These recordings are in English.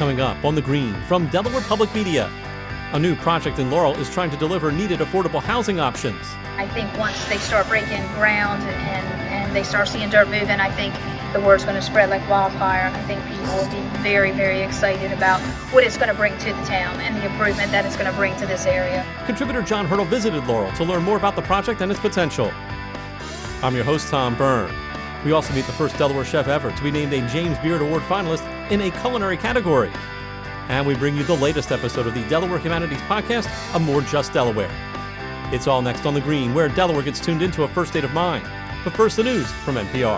coming up on The Green from Delaware Public Media. A new project in Laurel is trying to deliver needed affordable housing options. I think once they start breaking ground and they start seeing dirt moving, I think the word's going to spread like wildfire. I think people will be very, very excited about what it's going to bring to the town and the improvement that it's going to bring to this area. Contributor John Hurdle visited Laurel to learn more about the project and its potential. I'm your host, Tom Byrne. We also meet the first Delaware chef ever to be named a James Beard Award finalist in a culinary category. And we bring you the latest episode of the Delaware Humanities Podcast, A More Just Delaware. It's all next on The Green, where Delaware gets tuned into a first state of mind. But first, the news from NPR.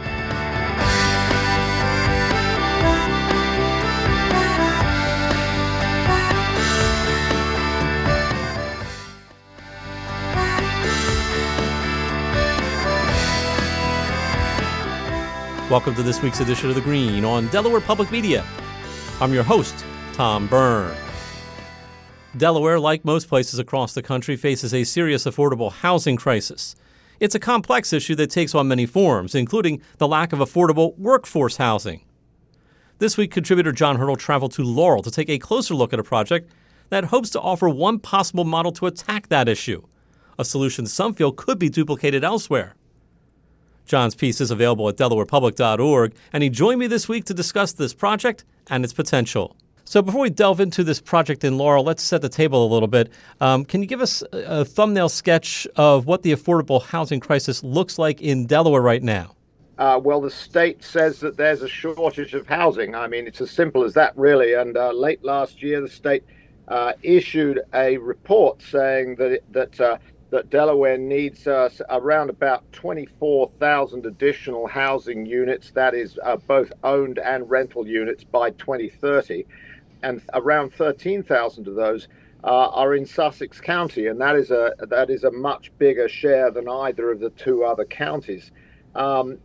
Welcome to this week's edition of The Green on Delaware Public Media. I'm your host, Tom Byrne. Delaware, like most places across the country, faces a serious affordable housing crisis. It's a complex issue that takes on many forms, including the lack of affordable workforce housing. This week, contributor John Hurdle traveled to Laurel to take a closer look at a project that hopes to offer one possible model to attack that issue, a solution some feel could be duplicated elsewhere. John's piece is available at delawarepublic.org, and he joined me this week to discuss this project and its potential. So before we delve into this project in Laurel, let's set the table a little bit. Can you give us a thumbnail sketch of what the affordable housing crisis looks like in Delaware right now? Well, the state says that there's a shortage of housing. I mean, it's as simple as that, really. And late last year, the state issued a report saying that Delaware needs around about 24,000 additional housing units, that is both owned and rental units, by 2030. And around 13,000 of those are in Sussex County, and that is a much bigger share than either of the two other counties. And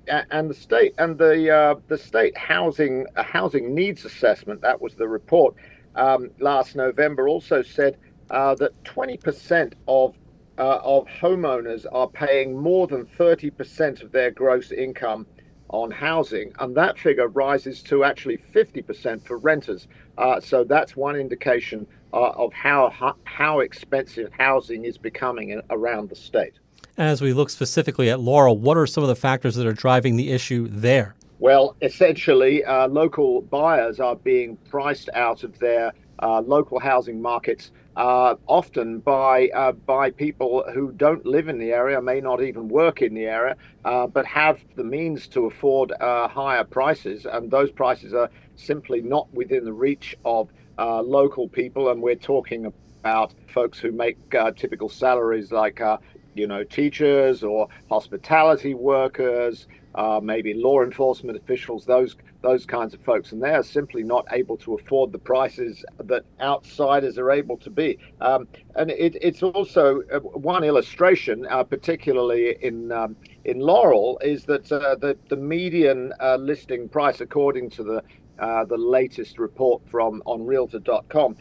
the state housing needs assessment, that was the report last November, also said that 20% of homeowners are paying more than 30% of their gross income on housing, and that figure rises to actually 50% for renters. So that's one indication of how expensive housing is becoming around the state. As we look specifically at Laurel, what are some of the factors that are driving the issue there? Well, essentially, local buyers are being priced out of their local housing markets, often by people who don't live in the area, may not even work in the area, but have the means to afford higher prices, and those prices are simply not within the reach of local people. And we're talking about folks who make typical salaries like teachers or hospitality workers, maybe law enforcement officials, those kinds of folks, and they are simply not able to afford the prices that outsiders are able to be. And it's also one illustration, particularly in Laurel, is that the median listing price, according to the latest report on Realtor.com,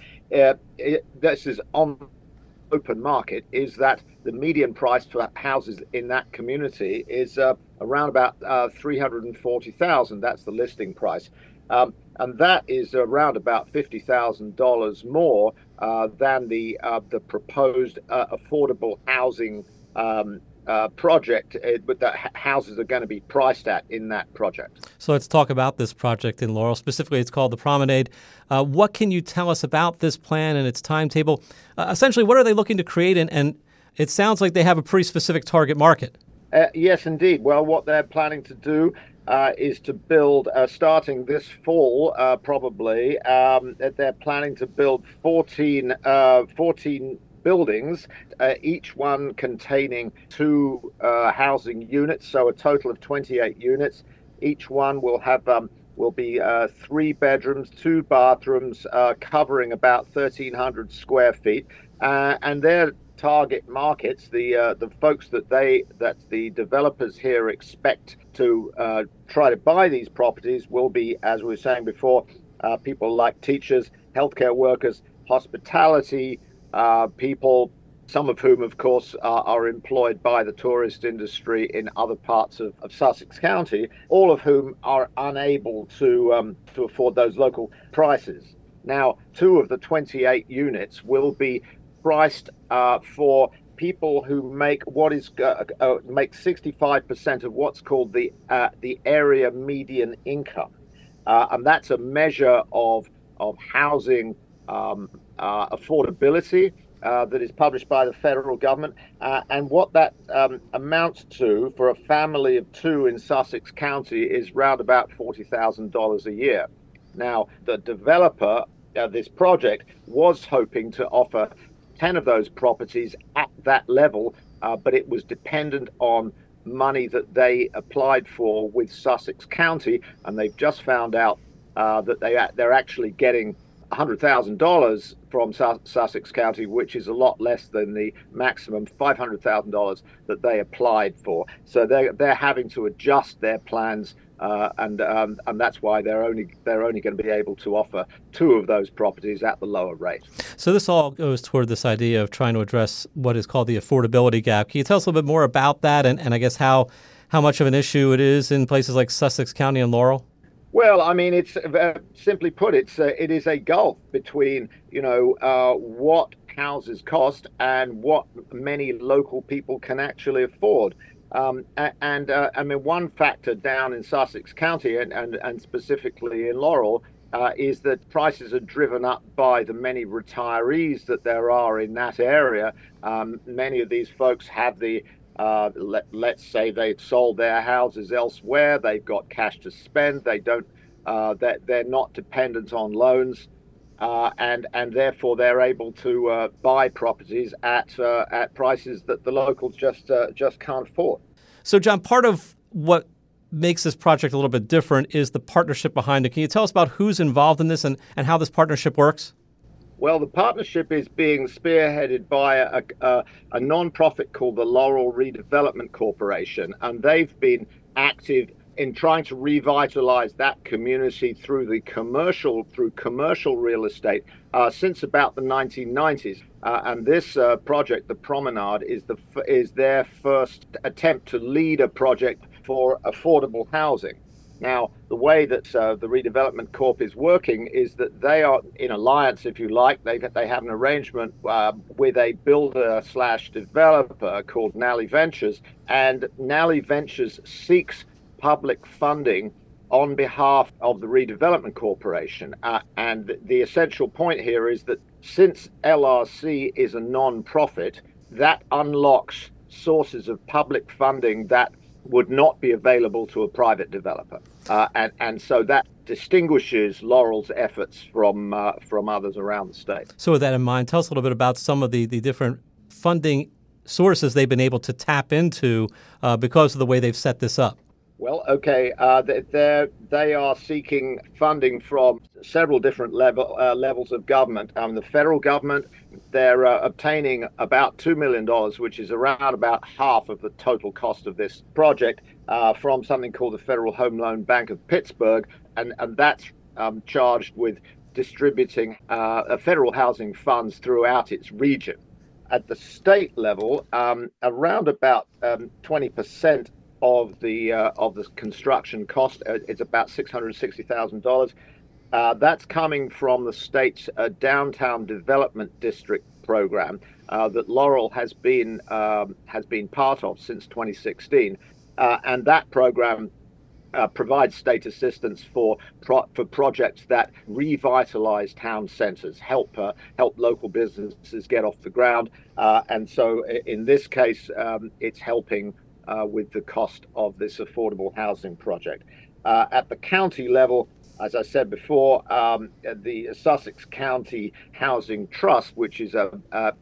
this is on open market, is that the median price for houses in that community is around about $340,000. That's the listing price, and that is around about $50,000 more than the proposed affordable housing project, but that houses are going to be priced at in that project. So let's talk about this project in Laurel. Specifically, it's called the Promenade. What can you tell us about this plan and its timetable? Essentially, what are they looking to create? And it sounds like they have a pretty specific target market. Yes, indeed. Well, what they're planning to do is to build, starting this fall, probably, they're planning to build 14 buildings, each one containing 2 housing units, so a total of 28 units. Each one will be 3 bedrooms, 2 bathrooms, covering about 1,300 square feet, and their target markets, the folks that the developers here expect to try to buy these properties, will be, as we were saying before, people like teachers, healthcare workers, hospitality people, some of whom, of course, are employed by the tourist industry in other parts of Sussex County, all of whom are unable to afford those local prices. Now, 2 of the 28 units will be priced for people who make make 65% of what's called the area median income, and that's a measure of housing affordability that is published by the federal government, and what that amounts to for a family of 2 in Sussex County is round about $40,000 a year. Now, the developer, this project, was hoping to offer 10 of those properties at that level, but it was dependent on money that they applied for with Sussex County, and they've just found out that they're actually getting $100,000 from Sussex County, which is a lot less than the maximum $500,000 that they applied for. So they're having to adjust their plans, and that's why they're only going to be able to offer 2 of those properties at the lower rate. So this all goes toward this idea of trying to address what is called the affordability gap. Can you tell us a little bit more about that, and I guess how much of an issue it is in places like Sussex County and Laurel? Well, I mean, it's simply put, it is a gulf between what houses cost and what many local people can actually afford. I mean, one factor down in Sussex County and specifically in Laurel is that prices are driven up by the many retirees that there are in that area. Many of these folks have let's say they've sold their houses elsewhere. They've got cash to spend. They don't. They're not dependent on loans, and therefore they're able to buy properties at prices that the locals just can't afford. So, John, part of what makes this project a little bit different is the partnership behind it. Can you tell us about who's involved in this and how this partnership works? Well, the partnership is being spearheaded by a non-profit called the Laurel Redevelopment Corporation, and they've been active in trying to revitalize that community through commercial real estate since about the 1990s. And this project, the Promenade, is their first attempt to lead a project for affordable housing. Now, the way that the Redevelopment Corp is working is that they are in alliance, if you like. They have an arrangement with a builder/developer called Nally Ventures, and Nally Ventures seeks public funding on behalf of the Redevelopment Corporation. And the essential point here is that since LRC is a non-profit, that unlocks sources of public funding that would not be available to a private developer. And so that distinguishes Laurel's efforts from others around the state. So with that in mind, tell us a little bit about some of the different funding sources they've been able to tap into because of the way they've set this up. Well, okay, they are seeking funding from several different levels of government. The federal government, they're obtaining about $2 million, which is around about half of the total cost of this project, from something called the Federal Home Loan Bank of Pittsburgh, and that's charged with distributing federal housing funds throughout its region. At the state level, around about 20% of the construction cost, it's about $660,000. That's coming from the state's downtown development district program that Laurel has been part of since 2016, and that program provides state assistance for projects that revitalize town centers, help local businesses get off the ground, and so in this case, it's helping with the cost of this affordable housing project. At the county level, as I said before, the Sussex County Housing Trust, which is a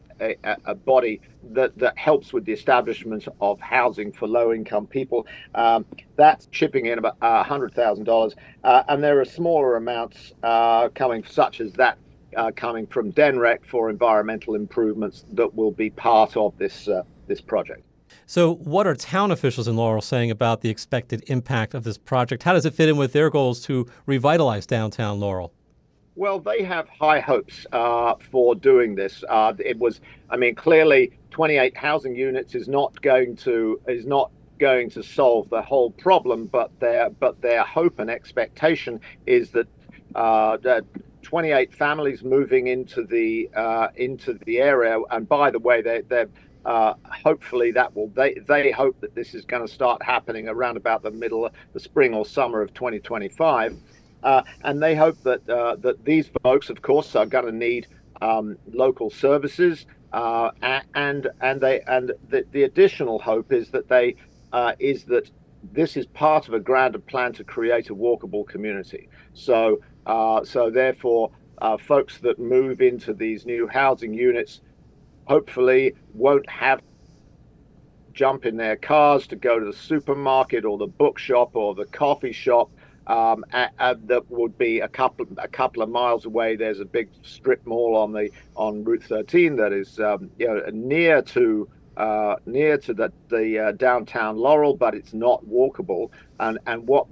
body that helps with the establishment of housing for low-income people, that's chipping in about $100,000, and there are smaller amounts coming, such as that coming from DENREC for environmental improvements that will be part of this project. So what are town officials in Laurel saying about the expected impact of this project? How does it fit in with their goals to revitalize downtown Laurel? Well, they have high hopes for doing this. Clearly 28 housing units is not going to solve the whole problem, but their hope and expectation is that 28 families moving into the area, and by the way, they're hopefully they hope that this is going to start happening around about the spring or summer of 2025, and they hope that these folks, of course, are going to need local services, and the additional hope is that this is part of a grander plan to create a walkable community. So therefore, folks that move into these new housing units hopefully won't have to jump in their cars to go to the supermarket or the bookshop or the coffee shop. That would be a couple of miles away. There's a big strip mall on Route 13 that is near to the downtown Laurel, but it's not walkable. And what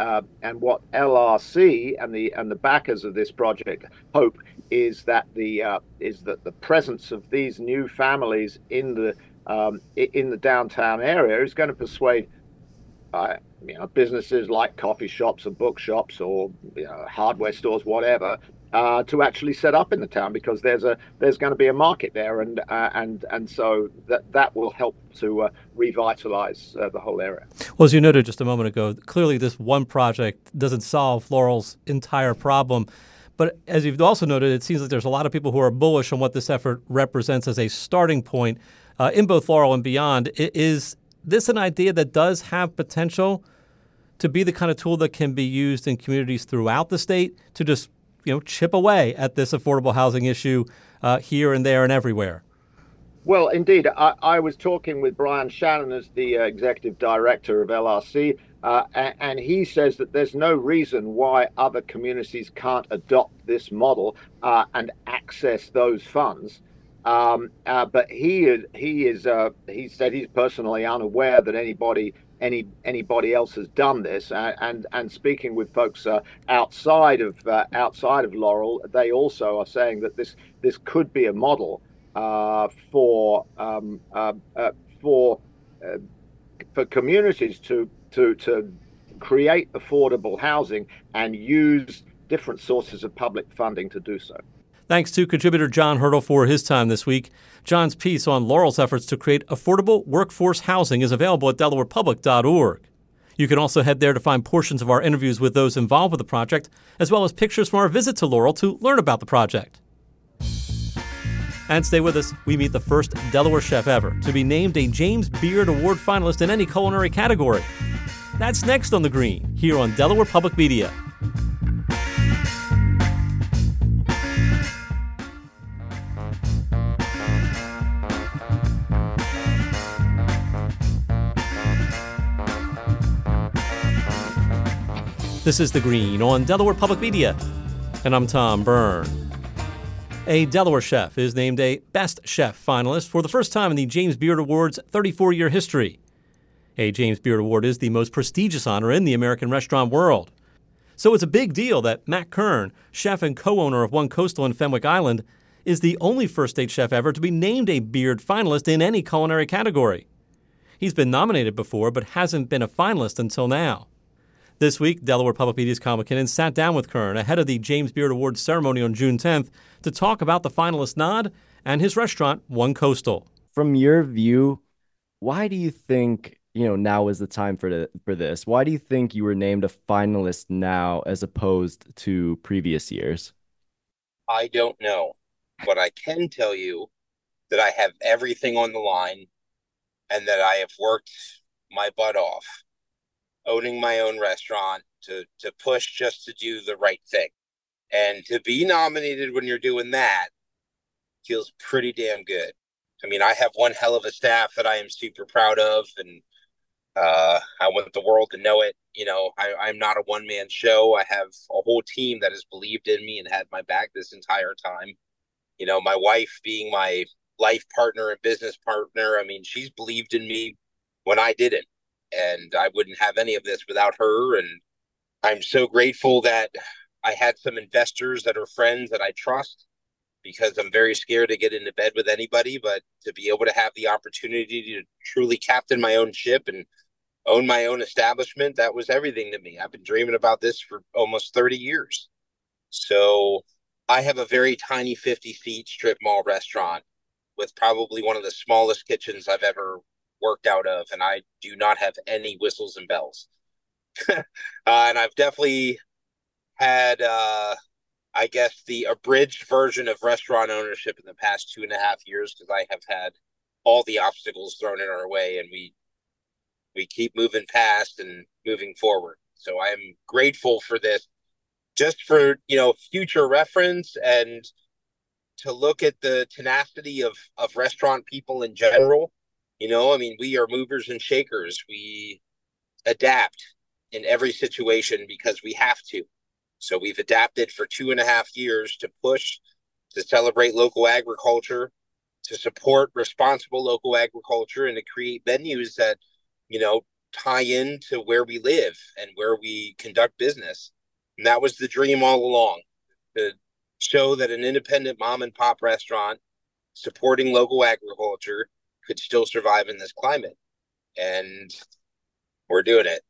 LRC and the backers of this project hope is that the presence of these new families in the downtown area is going to persuade businesses like coffee shops or bookshops or hardware stores, whatever, to actually set up in the town, because there's going to be a market there, and so that will help to revitalize the whole area. Well, as you noted just a moment ago, clearly this one project doesn't solve Laurel's entire problem. But as you've also noted, it seems like there's a lot of people who are bullish on what this effort represents as a starting point in both Laurel and beyond. Is this an idea that does have potential to be the kind of tool that can be used in communities throughout the state to just chip away at this affordable housing issue here and there and everywhere? Well, indeed. I was talking with Brian Shannon as the executive director of LRC, and he says that there's no reason why other communities can't adopt this model and access those funds. But he said he's personally unaware that anybody else has done this, and speaking with folks outside of Laurel, they also are saying that this could be a model for communities to create affordable housing and use different sources of public funding to do so. Thanks to contributor John Hurdle for his time this week. John's piece on Laurel's efforts to create affordable workforce housing is available at DelawarePublic.org. You can also head there to find portions of our interviews with those involved with the project, as well as pictures from our visit to Laurel to learn about the project. And stay with us. We meet the first Delaware chef ever to be named a James Beard Award finalist in any culinary category. That's next on The Green, here on Delaware Public Media. This is The Green on Delaware Public Media, and I'm Tom Byrne. A Delaware chef is named a Best Chef finalist for the first time in the James Beard Award's 34-year history. A James Beard Award is the most prestigious honor in the American restaurant world. So it's a big deal that Matt Kern, chef and co-owner of One Coastal in Fenwick Island, is the only first-state chef ever to be named a Beard finalist in any culinary category. He's been nominated before, but hasn't been a finalist until now. This week, Delaware Public Media's Kyle McKinnon sat down with Kern ahead of the James Beard Awards ceremony on June 10th to talk about the finalist nod and his restaurant, One Coastal. From your view, why do you think now is the time for this? Why do you think you were named a finalist now as opposed to previous years? I don't know, but I can tell you that I have everything on the line and that I have worked my butt off owning my own restaurant to push just to do the right thing. And to be nominated when you're doing that feels pretty damn good. I mean, I have one hell of a staff that I am super proud of, and I want the world to know it. I'm not a one-man show. I have a whole team that has believed in me and had my back this entire time. My wife being my life partner and business partner, I mean, she's believed in me when I didn't. And I wouldn't have any of this without her. And I'm so grateful that I had some investors that are friends that I trust because I'm very scared to get into bed with anybody, but to be able to have the opportunity to truly captain my own ship and own my own establishment, that was everything to me. I've been dreaming about this for almost 30 years. So I have a very tiny 50-seat strip mall restaurant with probably one of the smallest kitchens I've ever worked out of, and I do not have any whistles and bells. And I've definitely had, I guess, the abridged version of restaurant ownership in the past 2.5 years, because I have had all the obstacles thrown in our way, and we keep moving past and moving forward. So I'm grateful for this, just for, future reference, and to look at the tenacity of restaurant people in general. I mean, we are movers and shakers. We adapt in every situation because we have to. So we've adapted for 2.5 years to push, to celebrate local agriculture, to support responsible local agriculture, and to create venues that, tie into where we live and where we conduct business. And that was the dream all along, to show that an independent mom and pop restaurant supporting local agriculture could still survive in this climate. And we're doing it.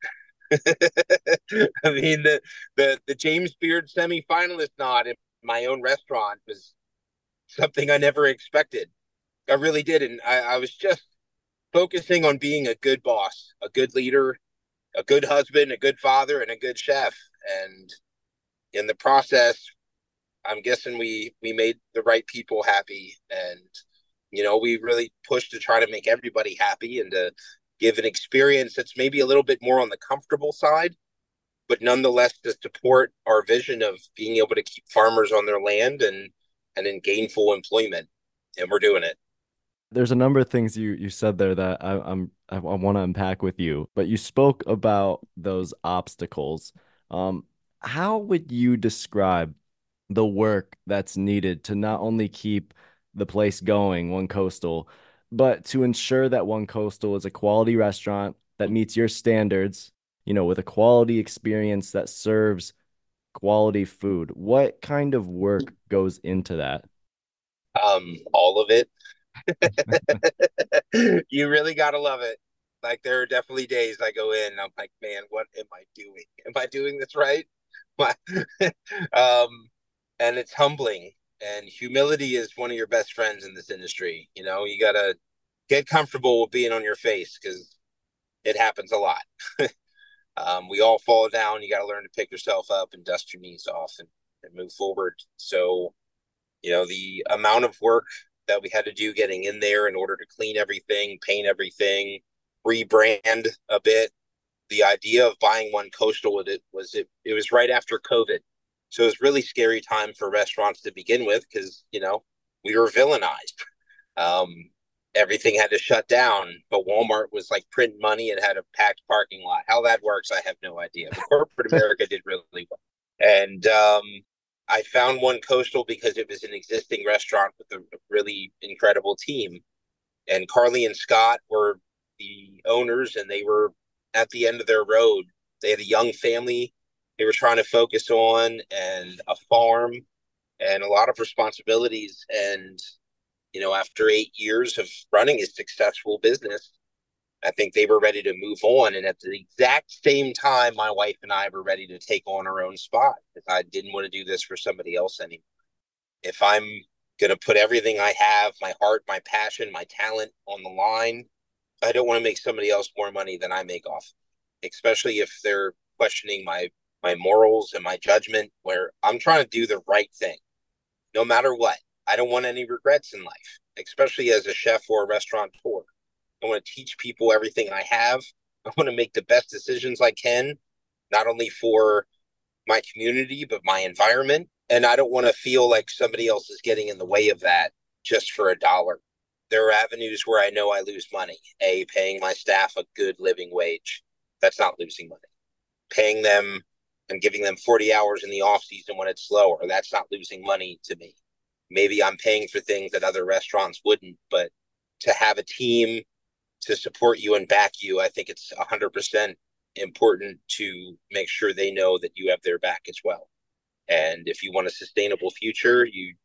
I mean, the James Beard semifinalist nod in my own restaurant was something I never expected. I really didn't. I was just focusing on being a good boss, a good leader, a good husband, a good father, and a good chef. And in the process, I'm guessing we made the right people happy, and we really pushed to try to make everybody happy and to give an experience that's maybe a little bit more on the comfortable side, but nonetheless to support our vision of being able to keep farmers on their land and in gainful employment. And we're doing it. There's a number of things you said there that I want to unpack with you, but you spoke about those obstacles. How would you describe the work that's needed to not only keep the place going, One Coastal, but to ensure that One Coastal is a quality restaurant that meets your standards, with a quality experience that serves quality food? What kind of work goes into that? All of it. You really gotta love it. Like, there are definitely days I go in and I'm like, man, what am I doing? Am I doing this right? And it's humbling. And humility is one of your best friends in this industry. You gotta get comfortable with being on your face, because it happens a lot. We all fall down. You got to learn to pick yourself up and dust your knees off and move forward. So, the amount of work that we had to do getting in there in order to clean everything, paint everything, rebrand a bit. The idea of buying One Coastal with it was right after COVID. So it was really scary time for restaurants to begin with, because, we were villainized. Everything had to shut down, but Walmart was like printing money and had a packed parking lot. How that works, I have no idea. But corporate America did really well. And I found One Coastal because it was an existing restaurant with a really incredible team. And Carly and Scott were the owners, and they were at the end of their road. They had a young family they were trying to focus on, and a farm, and a lot of responsibilities. And, after 8 years of running a successful business, I think they were ready to move on. And at the exact same time, my wife and I were ready to take on our own spot, because I didn't want to do this for somebody else anymore. If I'm going to put everything I have, my heart, my passion, my talent on the line, I don't want to make somebody else more money than I make off, especially if they're questioning my morals and my judgment, where I'm trying to do the right thing, no matter what. I don't want any regrets in life, especially as a chef or a restaurateur. I want to teach people everything I have. I want to make the best decisions I can, not only for my community, but my environment. And I don't want to feel like somebody else is getting in the way of that just for $1. There are avenues where I know I lose money. Paying my staff a good living wage. That's not losing money. Paying them and giving them 40 hours in the off season when it's slower. That's not losing money to me. Maybe I'm paying for things that other restaurants wouldn't, but to have a team to support you and back you, I think it's 100% important to make sure they know that you have their back as well. And if you want a sustainable future, you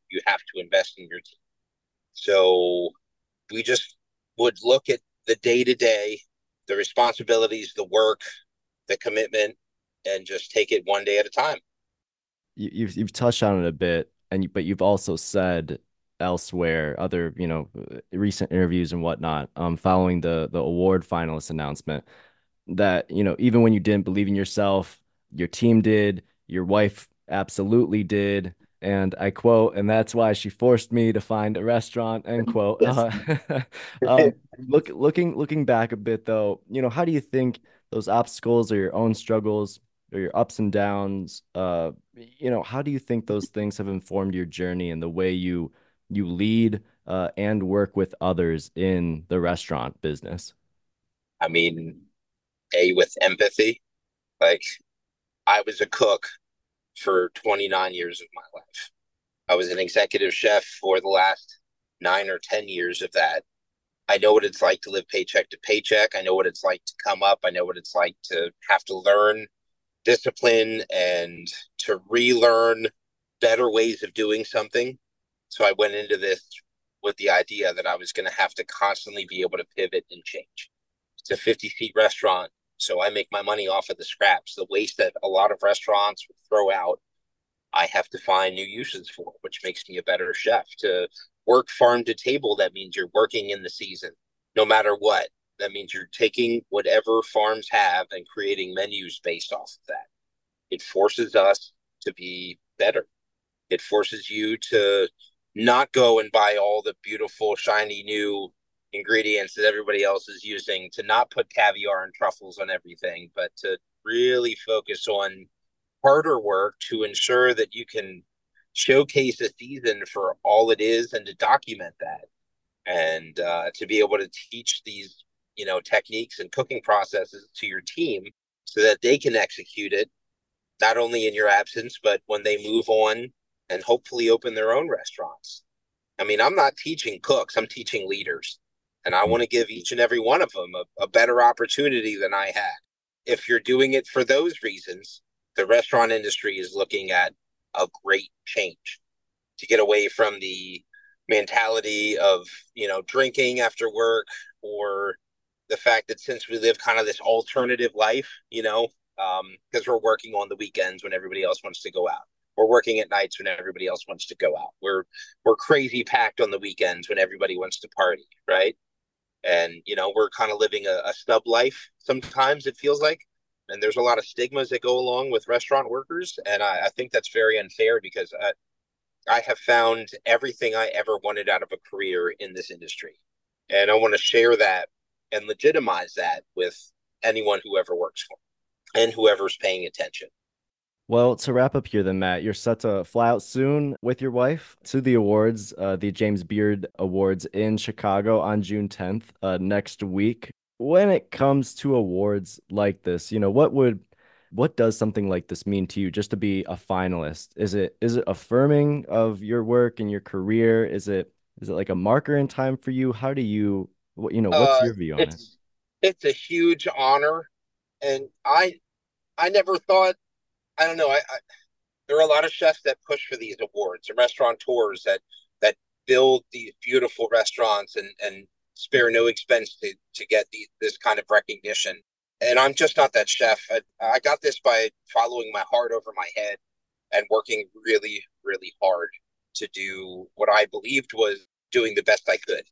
you have to invest in your team. So we just would look at the day to day, the responsibilities, the work, the commitment, and just take it one day at a time. You've touched on it a bit, but you've also said elsewhere, other recent interviews and whatnot, following the award finalist announcement, that even when you didn't believe in yourself, your team did, your wife absolutely did, and I quote, "And that's why she forced me to find a restaurant," end quote. Yes. Looking back a bit though, how do you think those obstacles or your own struggles or your ups and downs, how do you think those things have informed your journey and the way you lead and work with others in the restaurant business? I mean, with empathy, like I was a cook for 29 years of my life. I was an executive chef for the last 9 or 10 years of that. I know what it's like to live paycheck to paycheck. I know what it's like to come up. I know what it's like to have to learn discipline and to relearn better ways of doing something. So I went into this with the idea that I was going to have to constantly be able to pivot and change. It's a 50-seat restaurant, so I make my money off of the scraps. The waste that a lot of restaurants throw out, I have to find new uses for, which makes me a better chef. To work farm to table, that means you're working in the season, no matter what. That means you're taking whatever farms have and creating menus based off of that. It forces us to be better. It forces you to not go and buy all the beautiful, shiny new ingredients that everybody else is using, to not put caviar and truffles on everything, but to really focus on harder work to ensure that you can showcase a season for all it is and to document that, and to be able to teach these techniques and cooking processes to your team so that they can execute it not only in your absence but when they move on and hopefully open their own restaurants. I mean, I'm not teaching cooks, I'm teaching leaders, and I want to give each and every one of them a better opportunity than I had. If you're doing it for those reasons, the restaurant industry is looking at a great change to get away from the mentality of drinking after work, or the fact that since we live kind of this alternative life, because we're working on the weekends when everybody else wants to go out. We're working at nights when everybody else wants to go out. We're crazy packed on the weekends when everybody wants to party, right? And we're kind of living a stub life sometimes, it feels like. And there's a lot of stigmas that go along with restaurant workers, and I think that's very unfair, because I have found everything I ever wanted out of a career in this industry, and I want to share that and legitimize that with anyone who ever works for me and whoever's paying attention. Well, to wrap up here then, Matt, you're set to fly out soon with your wife to the awards, the James Beard Awards in Chicago on June 10th, next week. When it comes to awards like this, what does something like this mean to you, just to be a finalist? Is it affirming of your work and your career? Is it like a marker in time for you? How do you, what's your view on it? It's a huge honor, and I never thought, I don't know. There are a lot of chefs that push for these awards, and restaurateurs that build these beautiful restaurants and spare no expense to get this kind of recognition. And I'm just not that chef. I got this by following my heart over my head and working really, really hard to do what I believed was doing the best I could.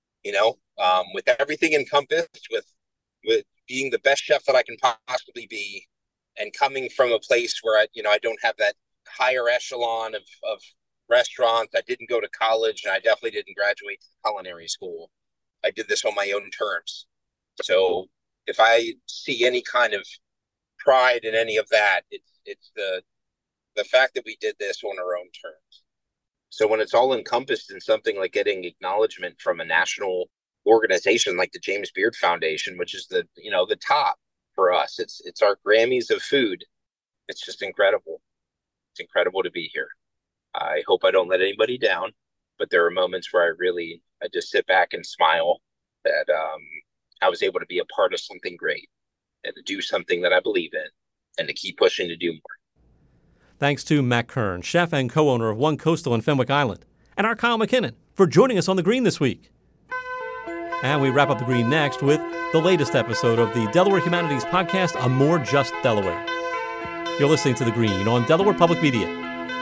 With everything encompassed, with being the best chef that I can possibly be, and coming from a place where I don't have that higher echelon of restaurants. I didn't go to college, and I definitely didn't graduate culinary school. I did this on my own terms. So if I see any kind of pride in any of that, it's the fact that we did this on our own terms. So when it's all encompassed in something like getting acknowledgement from a national organization like the James Beard Foundation, which is the top for us, it's our Grammys of food. It's just incredible. It's incredible to be here. I hope I don't let anybody down, but there are moments where I just sit back and smile that I was able to be a part of something great and to do something that I believe in and to keep pushing to do more. Thanks to Matt Kern, chef and co-owner of One Coastal in Fenwick Island, and our Kyle McKinnon for joining us on The Green this week. And we wrap up The Green next with the latest episode of the Delaware Humanities podcast, A More Just Delaware. You're listening to The Green on Delaware Public Media.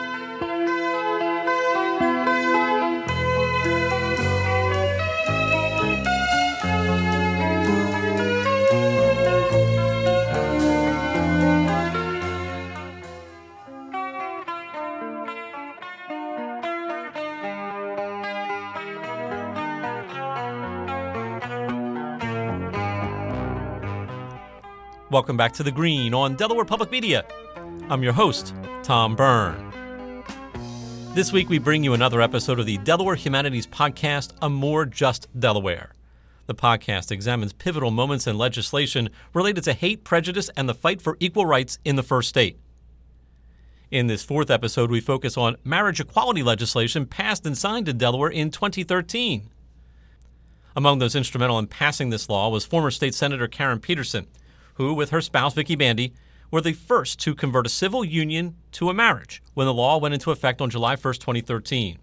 Welcome back to The Green on Delaware Public Media. I'm your host, Tom Byrne. This week we bring you another episode of the Delaware Humanities podcast, A More Just Delaware. The podcast examines pivotal moments in legislation related to hate, prejudice, and the fight for equal rights in the first state. In this fourth episode, we focus on marriage equality legislation passed and signed in Delaware in 2013. Among those instrumental in passing this law was former State Senator Karen Peterson, who, with her spouse Vicki Bandy, were the first to convert a civil union to a marriage when the law went into effect on July 1st, 2013.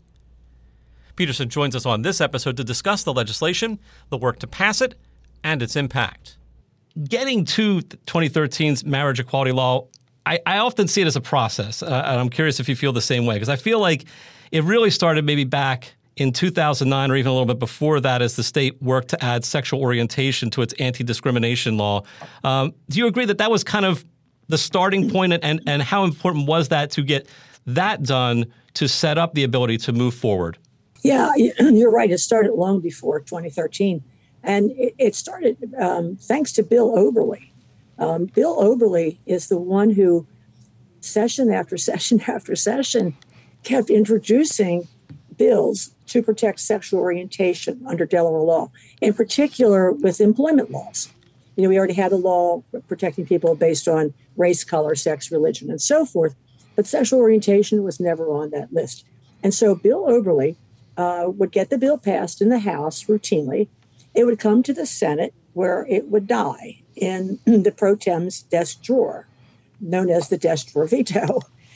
Peterson joins us on this episode to discuss the legislation, the work to pass it, and its impact. Getting to 2013's marriage equality law, I often see it as a process, and I'm curious if you feel the same way, because I feel like it really started maybe back in 2009 or even a little bit before that as the state worked to add sexual orientation to its anti-discrimination law. Do you agree that that was kind of the starting point, and how important was that to get that done to set up the ability to move forward? Yeah, you're right. It started long before 2013. And it started thanks to Bill Oberle. Bill Oberle is the one who, session after session after session, kept introducing bills to protect sexual orientation under Delaware law, in particular with employment laws. You know, we already had a law protecting people based on race, color, sex, religion, and so forth, but sexual orientation was never on that list. And so Bill Oberle would get the bill passed in the House routinely. It would come to the Senate, where it would die in the pro tem's desk drawer, known as the desk drawer veto.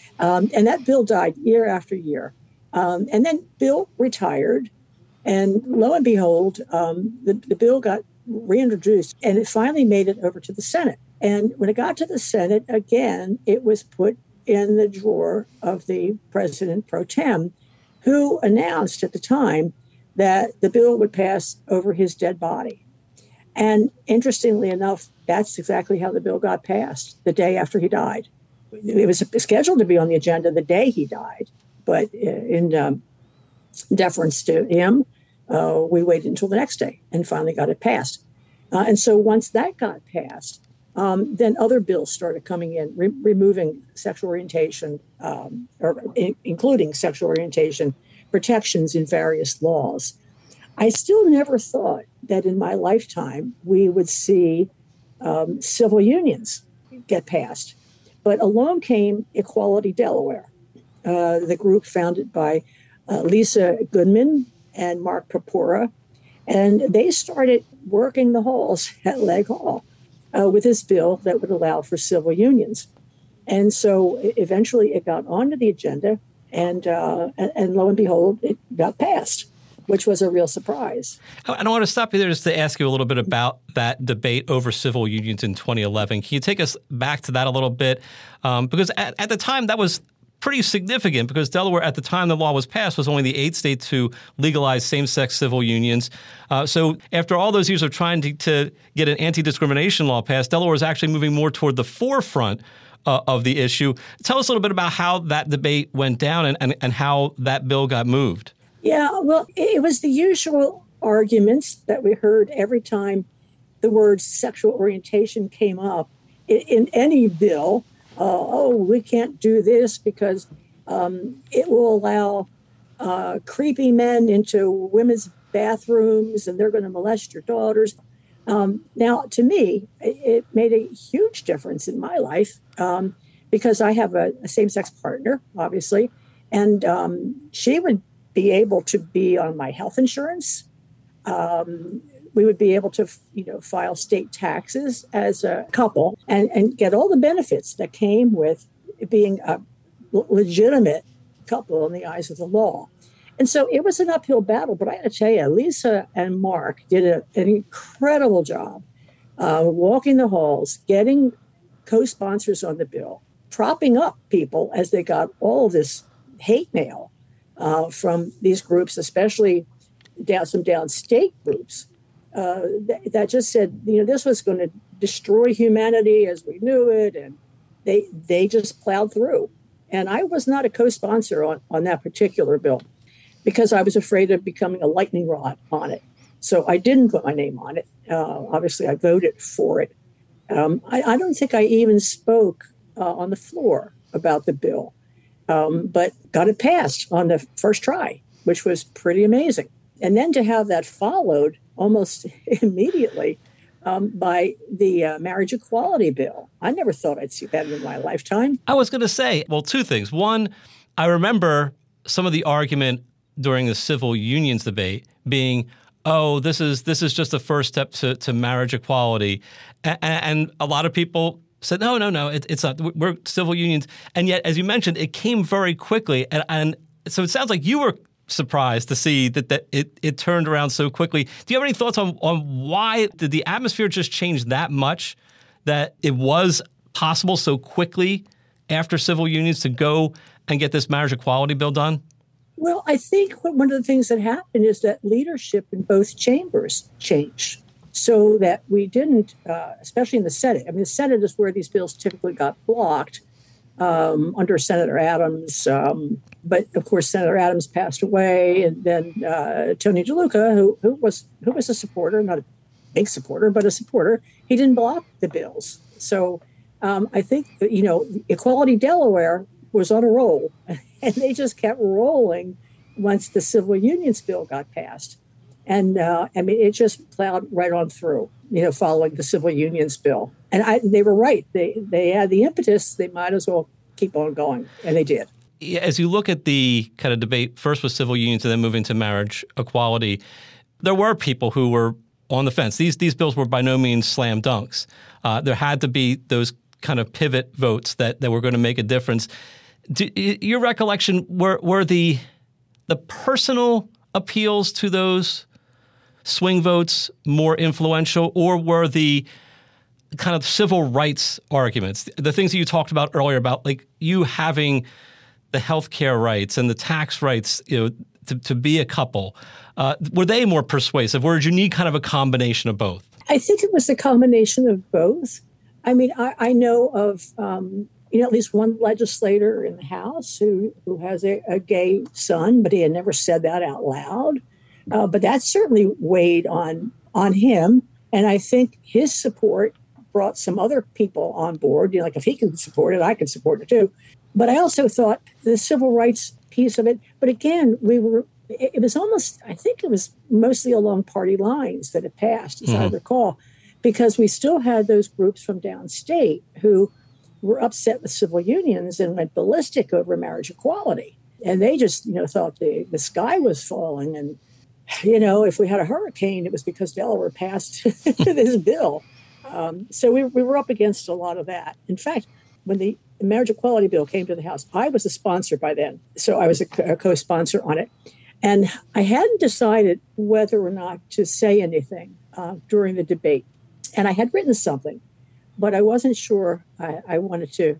And that bill died year after year. And then Bill retired, and lo and behold, the bill got reintroduced, and it finally made it over to the Senate. And when it got to the Senate, again, it was put in the drawer of the president pro tem, who announced at the time that the bill would pass over his dead body. And interestingly enough, that's exactly how the bill got passed the day after he died. It was scheduled to be on the agenda the day he died. But in deference to him, we waited until the next day and finally got it passed. And so once that got passed, then other bills started coming in, removing sexual orientation, including sexual orientation protections in various laws. I still never thought that in my lifetime we would see civil unions get passed. But along came Equality Delaware, the group founded by Lisa Goodman and Mark Purpura. And they started working the halls at Legg Hall with this bill that would allow for civil unions. And so eventually it got onto the agenda, and lo and behold, it got passed, which was a real surprise. I want to stop you there just to ask you a little bit about that debate over civil unions in 2011. Can you take us back to that a little bit? Because at the time, that was pretty significant, because Delaware, at the time the law was passed, was only the 8th state to legalize same-sex civil unions. So after all those years of trying to get an anti-discrimination law passed, Delaware was actually moving more toward the forefront of the issue. Tell us a little bit about how that debate went down and how that bill got moved. Yeah, well, it was the usual arguments that we heard every time the word sexual orientation came up in any bill. We can't do this because it will allow creepy men into women's bathrooms and they're going to molest your daughters. Now, to me, it made a huge difference in my life because I have a same-sex partner, obviously, and she would be able to be on my health insurance. We would be able to, file state taxes as a couple and get all the benefits that came with being legitimate couple in the eyes of the law. And so it was an uphill battle, but I got to tell you, Lisa and Mark did an incredible job walking the halls, getting co-sponsors on the bill, propping up people as they got all this hate mail from these groups, especially some downstate groups that just said, this was going to destroy humanity as we knew it. And they just plowed through. And I was not a co-sponsor on that particular bill because I was afraid of becoming a lightning rod on it. So I didn't put my name on it. Obviously, I voted for it. I don't think I even spoke on the floor about the bill, but got it passed on the first try, which was pretty amazing. And then to have that followed almost immediately by the marriage equality bill. I never thought I'd see that in my lifetime. I was going to say, well, two things. One, I remember some of the argument during the civil unions debate being, oh, this is just the first step to marriage equality. And a lot of people said, no, it's not. We're civil unions. And yet, as you mentioned, it came very quickly. And so it sounds like you were surprised to see that it turned around so quickly. Do you have any thoughts on why did the atmosphere just change that much that it was possible so quickly after civil unions to go and get this marriage equality bill done? Well, I think one of the things that happened is that leadership in both chambers changed so that we didn't, especially in the Senate. I mean, the Senate is where these bills typically got blocked under Senator Adams. But of course, Senator Adams passed away, and then Tony DeLuca, who was a supporter, not a big supporter, but a supporter, he didn't block the bills. So I think Equality Delaware was on a roll, and they just kept rolling once the civil unions bill got passed. And it just plowed right on through, following the civil unions bill. And they were right. They had the impetus. They might as well keep on going, and they did. As you look at the kind of debate, first with civil unions and then moving to marriage equality, there were people who were on the fence. These bills were by no means slam dunks. There had to be those kind of pivot votes that were going to make a difference. Your recollection, were the personal appeals to those swing votes more influential, or were the kind of civil rights arguments, the things that you talked about earlier about like you having the healthcare rights and the tax rights, to be a couple, were they more persuasive, or did you need kind of a combination of both? I think it was a combination of both. I mean, I know of at least one legislator in the House who has a gay son, but he had never said that out loud. But that certainly weighed on him. And I think his support brought some other people on board. Like if he can support it, I can support it too. But I also thought the civil rights piece of it. But again, it was almost, I think it was mostly along party lines that it passed, as I recall, because we still had those groups from downstate who were upset with civil unions and went ballistic over marriage equality. And they just, thought the sky was falling. And, if we had a hurricane, it was because Delaware passed this bill. So we were up against a lot of that. In fact, when the marriage equality bill came to the House, I was a sponsor by then. So I was a co-sponsor on it. And I hadn't decided whether or not to say anything during the debate. And I had written something, but I wasn't sure I wanted to,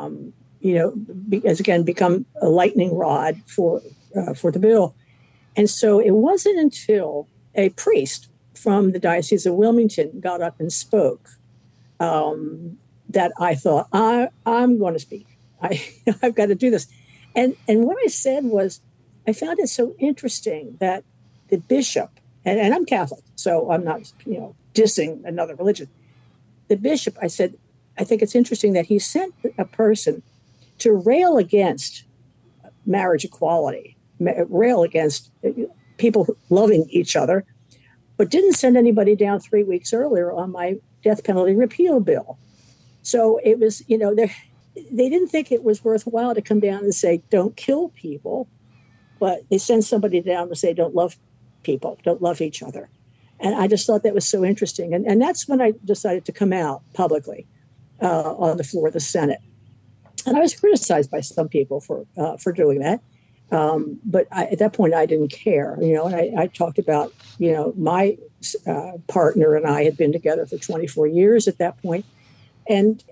become a lightning rod for the bill. And so it wasn't until a priest from the Diocese of Wilmington got up and spoke that I thought, I'm going to speak. I've got to do this. And what I said was, I found it so interesting that the bishop, and I'm Catholic, so I'm not, dissing another religion. The bishop, I said, I think it's interesting that he sent a person to rail against marriage equality, rail against people loving each other, but didn't send anybody down 3 weeks earlier on my death penalty repeal bill. So it was, they didn't think it was worthwhile to come down and say, don't kill people, but they send somebody down to say, don't love people, don't love each other. And I just thought that was so interesting. And that's when I decided to come out publicly on the floor of the Senate. And I was criticized by some people for doing that. But at that point, I didn't care, and I talked about, my partner and I had been together for 24 years at that point. And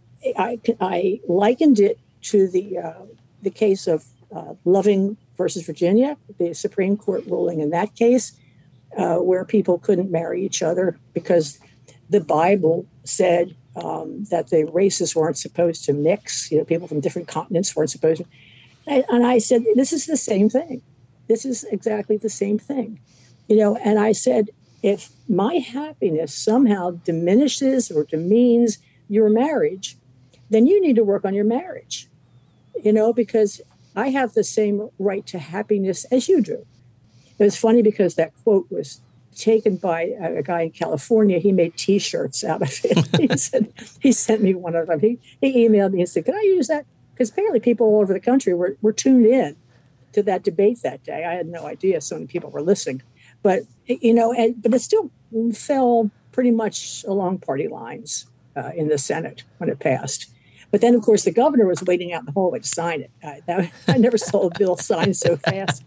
I likened it to the case of Loving versus Virginia, the Supreme Court ruling in that case, where people couldn't marry each other because the Bible said that the races weren't supposed to mix. People from different continents weren't supposed to. And I said, this is the same thing. This is exactly the same thing. And I said, if my happiness somehow diminishes or demeans your marriage, then you need to work on your marriage, because I have the same right to happiness as you do. It was funny because that quote was taken by a guy in California. He made T-shirts out of it. He sent me one of them. He emailed me and said, "Could I use that?" Because apparently people all over the country were tuned in to that debate that day. I had no idea so many people were listening, but but it still fell pretty much along party lines in the Senate when it passed. But then, of course, the governor was waiting out in the hallway to sign it. I never saw a bill signed so fast.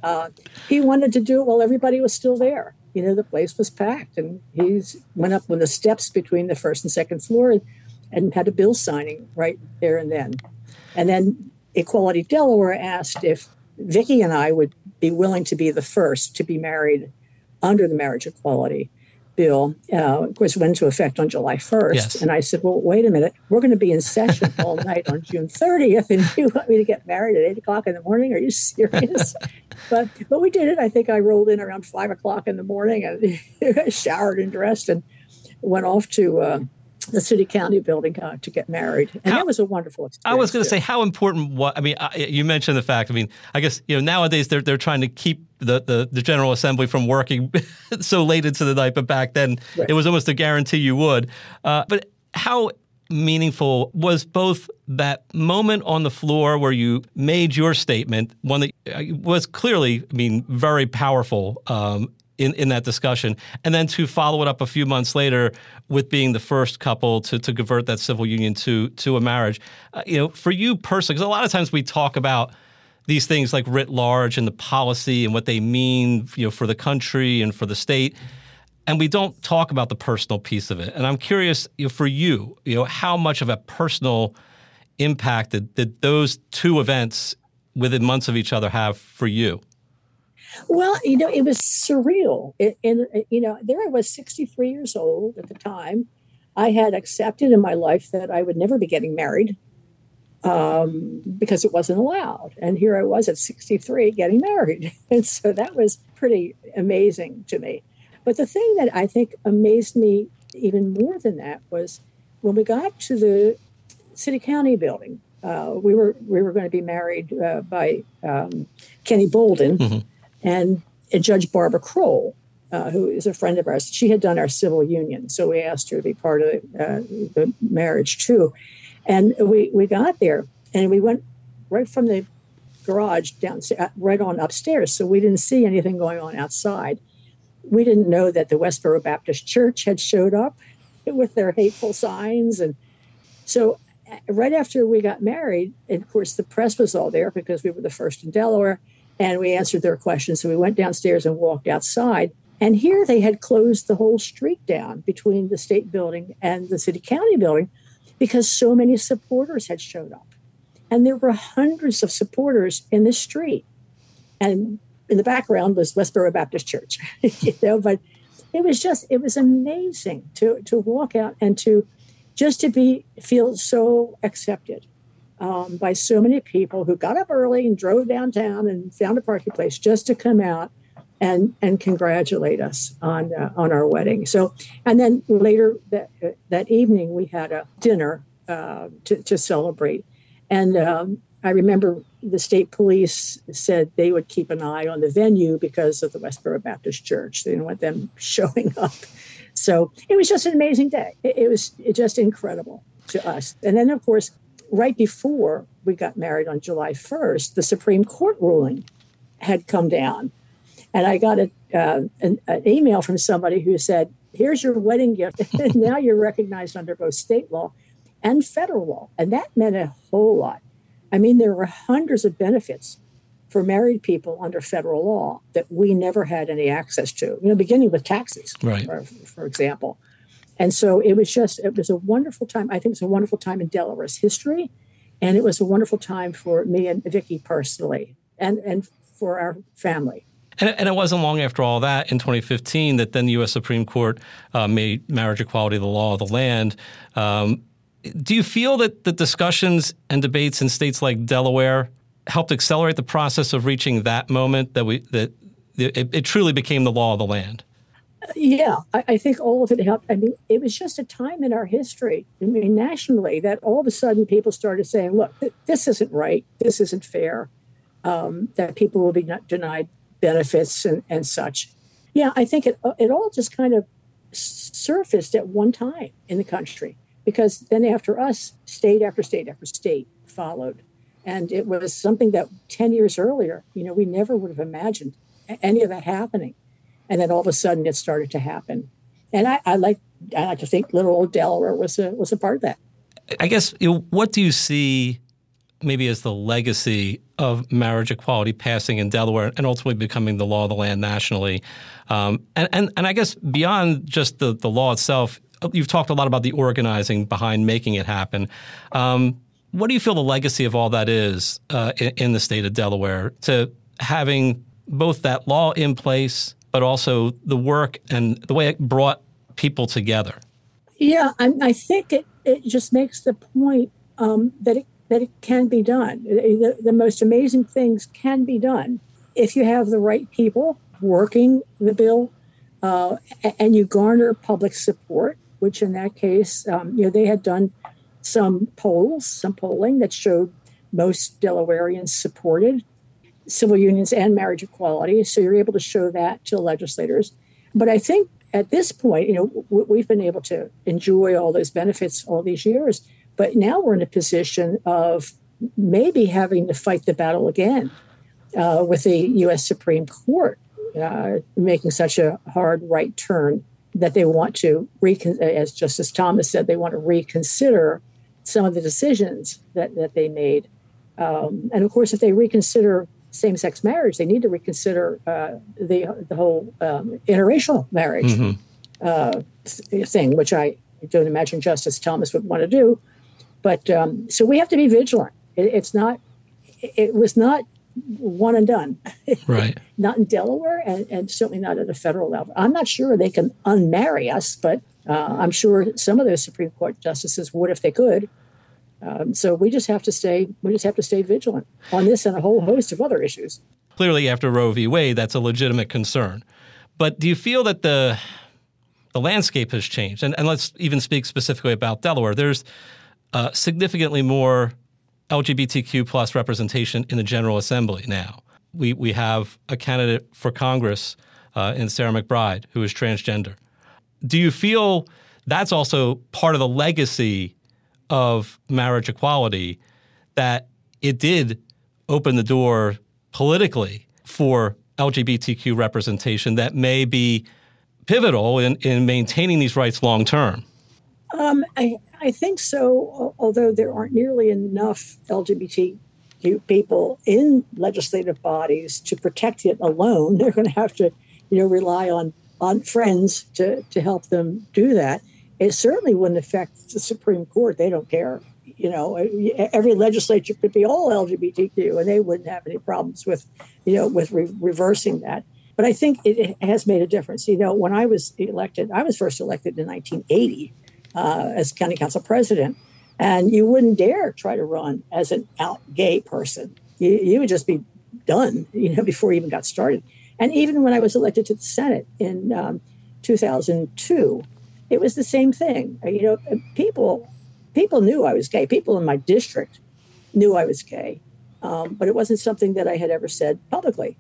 He wanted to do it while everybody was still there. The place was packed, and he went up on the steps between the first and second floor and had a bill signing right there and then. And then Equality Delaware asked if Vicki and I would be willing to be the first to be married under the marriage equality bill. Of course, went into effect on July 1st. Yes. And I said, well, wait a minute. We're going to be in session all night on June 30th, and you want me to get married at 8 o'clock in the morning? Are you serious? But we did it. I think I rolled in around 5 o'clock in the morning and showered and dressed and went off to the city county building to get married. And that was a wonderful experience. I was going to say, how important you mentioned the fact, I guess, nowadays they're trying to keep the General Assembly from working so late into the night, but back then It was almost a guarantee you would. But how meaningful was both that moment on the floor where you made your statement, one that was clearly, very powerful, in that discussion, and then to follow it up a few months later with being the first couple to convert that civil union to a marriage. For you personally, because a lot of times we talk about these things like writ large and the policy and what they mean, for the country and for the state, and we don't talk about the personal piece of it. And I'm curious, for you, how much of a personal impact did those two events within months of each other have for you? Well, it was surreal. There I was 63 years old at the time. I had accepted in my life that I would never be getting married because it wasn't allowed. And here I was at 63 getting married. And so that was pretty amazing to me. But the thing that I think amazed me even more than that was when we got to the city county building, we were going to be married by Kenny Bolden. Mm-hmm. And Judge Barbara Kroll, who is a friend of ours, she had done our civil union. So we asked her to be part of the marriage, too. And we got there, and we went right from the garage down, right on upstairs. So we didn't see anything going on outside. We didn't know that the Westboro Baptist Church had showed up with their hateful signs. And so right after we got married, and of course, the press was all there because we were the first in Delaware. And we answered their questions. So we went downstairs and walked outside. And here they had closed the whole street down between the state building and the city county building because so many supporters had showed up. And there were hundreds of supporters in the street. And in the background was Westboro Baptist Church. But it was amazing to walk out and to feel so accepted. By so many people who got up early and drove downtown and found a parking place just to come out and congratulate us on our wedding. So, and then later that evening we had a dinner to celebrate. And I remember the state police said they would keep an eye on the venue because of the Westboro Baptist Church. They didn't want them showing up. So it was just an amazing day. It was just incredible to us. And then, of course, right before we got married on July 1st, the Supreme Court ruling had come down. And I got an email from somebody who said, here's your wedding gift. Now you're recognized under both state law and federal law. And that meant a whole lot. I mean, there were hundreds of benefits for married people under federal law that we never had any access to, beginning with taxes, right, for example. And so it was a wonderful time. I think it's a wonderful time in Delaware's history. And it was a wonderful time for me and Vicki personally and for our family. And it wasn't long after all that, in 2015, that then the U.S. Supreme Court made marriage equality the law of the land. Do you feel that the discussions and debates in states like Delaware helped accelerate the process of reaching that moment that it truly became the law of the land? Yeah, I think all of it helped. I mean, it was just a time in our history, nationally, that all of a sudden people started saying, look, this isn't right. This isn't fair, that people will be denied benefits and such. Yeah, I think it all just kind of surfaced at one time in the country, because then after us, state after state after state followed. And it was something that 10 years earlier, we never would have imagined any of that happening. And then all of a sudden it started to happen. And I like to think little old Delaware was a part of that. I guess, what do you see maybe as the legacy of marriage equality passing in Delaware and ultimately becoming the law of the land nationally? And I guess beyond just the law itself, you've talked a lot about the organizing behind making it happen. What do you feel the legacy of all that is in the state of Delaware, to having both that law in place, but also the work and the way it brought people together? Yeah, I think it just makes the point that it can be done. The most amazing things can be done if you have the right people working the bill, and you garner public support, which in that case, they had done some polling that showed most Delawareans supported civil unions and marriage equality. So you're able to show that to legislators. But I think at this point, we've been able to enjoy all those benefits all these years. But now we're in a position of maybe having to fight the battle again with the U.S. Supreme Court making such a hard right turn that they want to, as Justice Thomas said, they want to reconsider some of the decisions that they made. And of course, if they reconsider same-sex marriage, they need to reconsider the whole interracial marriage thing, which I don't imagine Justice Thomas would want to do. But so we have to be vigilant. It was not one and done, right? Not in Delaware, and certainly not at a federal level. I'm not sure they can unmarry us, but I'm sure some of those Supreme Court justices would if they could. So we just have to stay vigilant on this and a whole host of other issues. Clearly, after Roe v. Wade, that's a legitimate concern. But do you feel that the landscape has changed? And let's even speak specifically about Delaware. There's significantly more LGBTQ plus representation in the General Assembly now. We have a candidate for Congress in Sarah McBride, who is transgender. Do you feel that's also part of the legacy of marriage equality, that it did open the door politically for LGBTQ representation that may be pivotal in maintaining these rights long term? I think so, although there aren't nearly enough LGBTQ people in legislative bodies to protect it alone. They're going to have to, rely on friends to help them do that. It certainly wouldn't affect the Supreme Court. They don't care. Every legislature could be all LGBTQ, and they wouldn't have any problems with reversing that. But I think it has made a difference. When I was elected, I was first elected in 1980 as county council president, and you wouldn't dare try to run as an out gay person. You would just be done, before you even got started. And even when I was elected to the Senate in 2002, it was the same thing. People knew I was gay. People in my district knew I was gay, but it wasn't something that I had ever said publicly.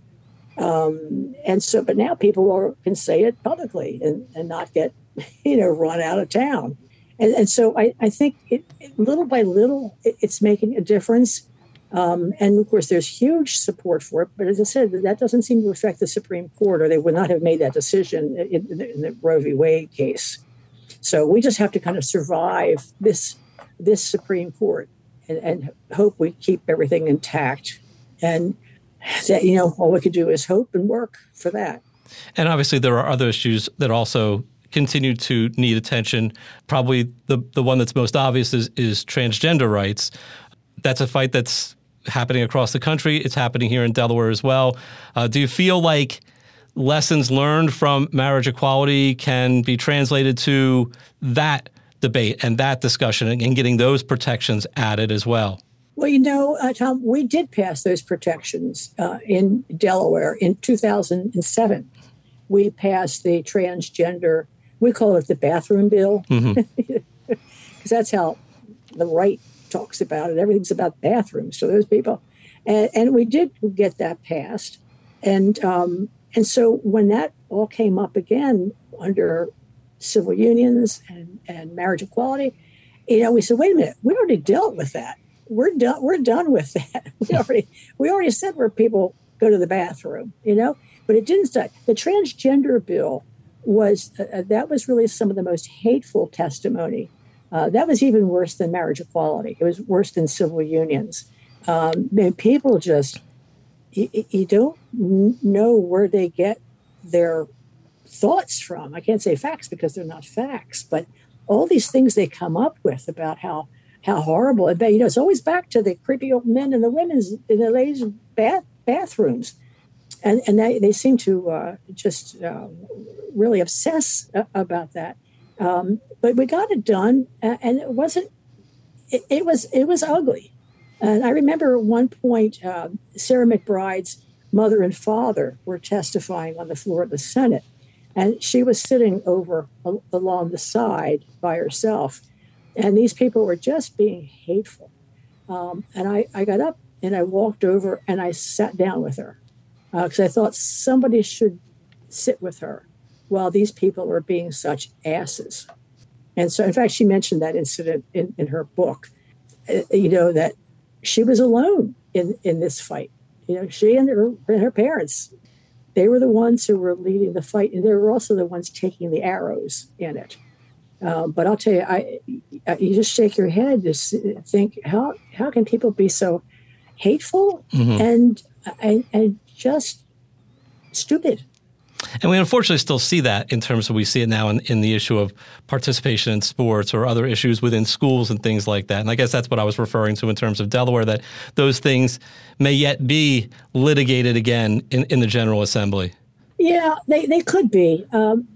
But now people can say it publicly and not get, run out of town. And so I think little by little, it's making a difference. And of course, there's huge support for it. But as I said, that doesn't seem to affect the Supreme Court, or they would not have made that decision in the Roe v. Wade case. So we just have to kind of survive this Supreme Court and hope we keep everything intact. And that, you know, all we could do is hope and work for that. And obviously there are other issues that also continue to need attention. Probably the one that's most obvious is transgender rights. That's a fight that's happening across the country. It's happening here in Delaware as well. Do you feel like lessons learned from marriage equality can be translated to that debate and that discussion and getting those protections added as well? Well, you know, Tom, we did pass those protections in Delaware in 2007. We passed the transgender, we call it the bathroom bill, because that's how the right talks about it. Everything's about bathrooms for those people. And we did get that passed. And so when that all came up again under civil unions and marriage equality, you know, we said, wait a minute, we already dealt with that. We're done with that. We already said where people go to the bathroom, you know, but it didn't start. The transgender bill was that was really some of the most hateful testimony. That was even worse than marriage equality. It was worse than civil unions. People just, you don't know where they get their thoughts from. I can't say facts because they're not facts, but all these things they come up with about how horrible. You know, it's always back to the creepy old men and the ladies' bathrooms. And they seem to just really obsess about that. But we got it done, and it wasn't. It was ugly. And I remember at one point, Sarah McBride's mother and father were testifying on the floor of the Senate, and she was sitting over along the side by herself, and these people were just being hateful. And I got up and I walked over and I sat down with her. Because I thought somebody should sit with her while these people are being such asses. And so, in fact, she mentioned that incident in her book, you know, that she was alone in this fight. You know, she and her parents, they were the ones who were leading the fight, and they were also the ones taking the arrows in it. But I'll tell you, you just shake your head to think, how can people be so hateful and just stupid? And we unfortunately still see that in terms of we see it now in the issue of participation in sports or other issues within schools and things like that. And I guess that's what I was referring to in terms of Delaware, that those things may yet be litigated again in the General Assembly. Yeah, they could be.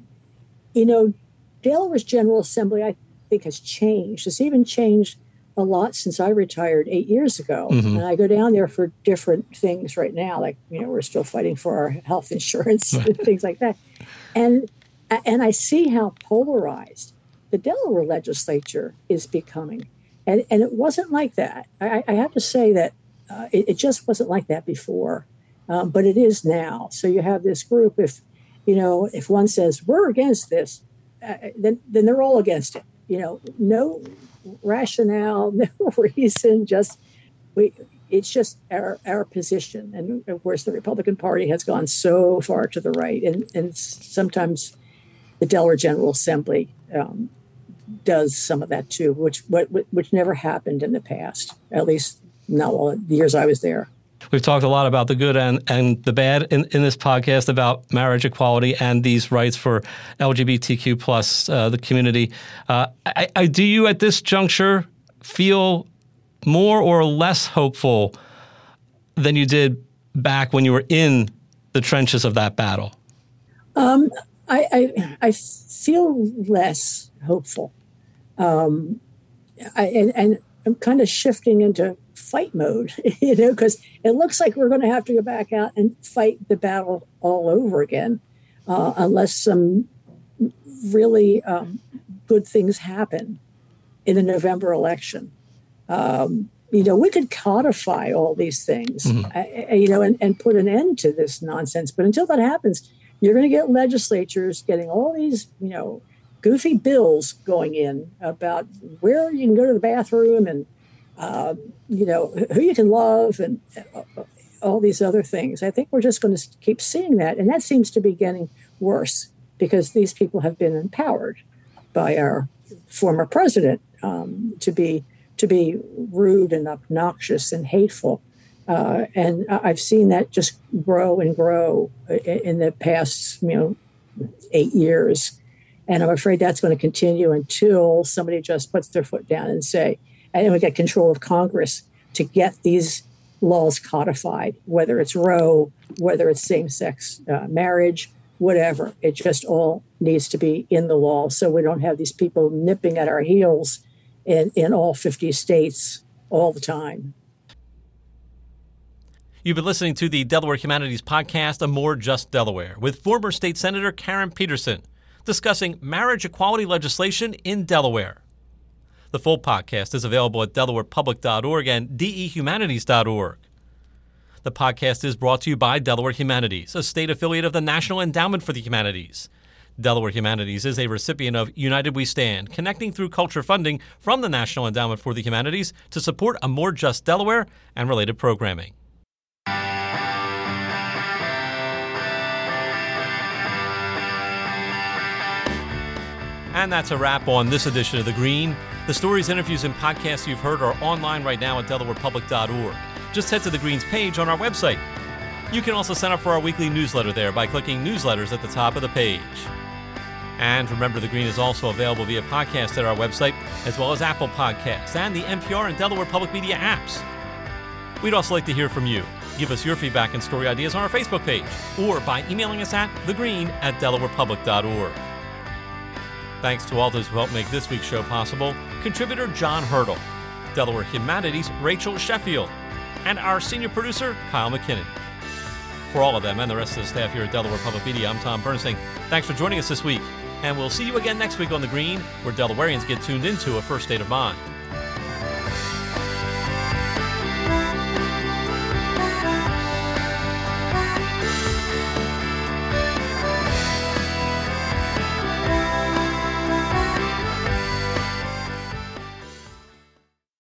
You know, Delaware's General Assembly, I think, has changed. It's even changed a lot since I retired 8 years ago. And I go down there for different things right now. Like, you know, we're still fighting for our health insurance and things like that. And I see how polarized the Delaware legislature is becoming. And it wasn't like that. I have to say that it just wasn't like that before, but it is now. So you have this group, if one says, we're against this, then they're all against it. You know, no rationale, no reason, it's just our position. And of course, the Republican Party has gone so far to the right, and sometimes the Delaware General Assembly does some of that too, which never happened in the past, at least not all the years I was there. We've talked a lot about the good and the bad in this podcast about marriage equality and these rights for LGBTQ plus the community. Do you at this juncture feel more or less hopeful than you did back when you were in the trenches of that battle? I feel less hopeful. And I'm kind of shifting into fight mode, you know, because it looks like we're going to have to go back out and fight the battle all over again, unless some really good things happen in the November election. You know, we could codify all these things, you know, and put an end to this nonsense. But until that happens, you're going to get legislatures getting all these, you know, goofy bills going in about where you can go to the bathroom and, you know, who you can love and all these other things. I think we're just going to keep seeing that. And that seems to be getting worse because these people have been empowered by our former president to be to be rude and obnoxious and hateful. And I've seen that just grow and grow in the past, 8 years. And I'm afraid that's going to continue until somebody just puts their foot down and say, and we get control of Congress to get these laws codified, whether it's Roe, whether it's same-sex marriage, whatever. It just all needs to be in the law so we don't have these people nipping at our heels in all 50 states all the time. You've been listening to the Delaware Humanities Podcast, A More Just Delaware, with former State Senator Karen Peterson, discussing marriage equality legislation in Delaware. The full podcast is available at delawarepublic.org and dehumanities.org. The podcast is brought to you by Delaware Humanities, a state affiliate of the National Endowment for the Humanities. Delaware Humanities is a recipient of United We Stand, connecting through culture funding from the National Endowment for the Humanities to support A More Just Delaware and related programming. And that's a wrap on this edition of The Green. The stories, interviews, and podcasts you've heard are online right now at delawarepublic.org. Just head to The Green's page on our website. You can also sign up for our weekly newsletter there by clicking Newsletters at the top of the page. And remember, The Green is also available via podcast at our website, as well as Apple Podcasts and the NPR and Delaware Public Media apps. We'd also like to hear from you. Give us your feedback and story ideas on our Facebook page, or by emailing us at thegreen@delawarepublic.org. Thanks to all those who helped make this week's show possible. Contributor John Hurdle, Delaware Humanities Rachel Sheffield, and our senior producer Kyle McKinnon. For all of them and the rest of the staff here at Delaware Public Media, I'm Tom Bernstein. Thanks for joining us this week, and we'll see you again next week on The Green, where Delawareans get tuned into a first state of mind.